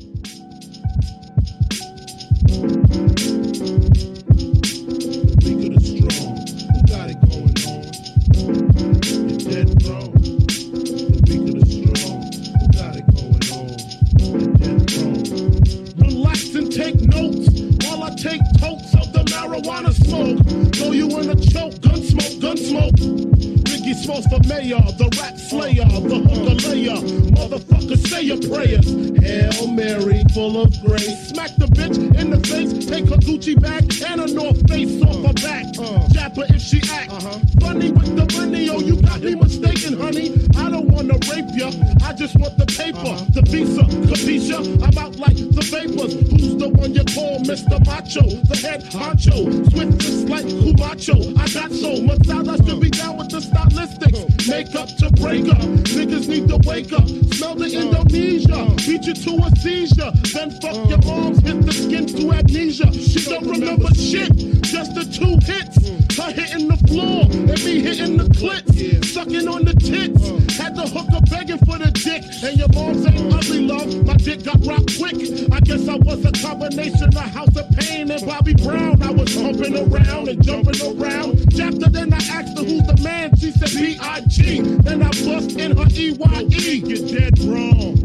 Weak of the strong, who got it going on? You're dead wrong. The weak of the strong, who got it going on? You're dead wrong. Relax and take notes while I take totes of the marijuana smoke. Throw you in a choke, gun smoke, gun smoke. Ricky Smalls for mayor, the rap slayer, the hooker layer. Motherfucker, say your prayers. Hail Mary, full of grace. Smack the bitch in the face, take her Gucci bag and a North Face off her back. Jab her if she act funny with the money. Oh, you got me mistaken, honey. I don't wanna rape ya, I just want the paper, the visa, capisha. I'm out like the vapors. Who's the one you call Mr. Macho? The head honcho, swiftest like Cumacho. I got so much style, I should be down with the stylistics. Make up to break up, niggas need to wake up. Smell the Indonesia, beat you to a seizure. Then fuck your moms, hit the skin to amnesia. She don't remember shit, just the 2 hits. Her hitting the floor and me hitting the clits. Sucking on the tits, had the hooker begging for the dick. And your mom's ain't ugly, love, my dick got rocked quick. I guess I was a combination of House of Pain and Bobby Brown. I was humping around and jumping around. After then I asked her who's the man, she said B.I.G. Then I bust in her E.Y.E. You're dead wrong.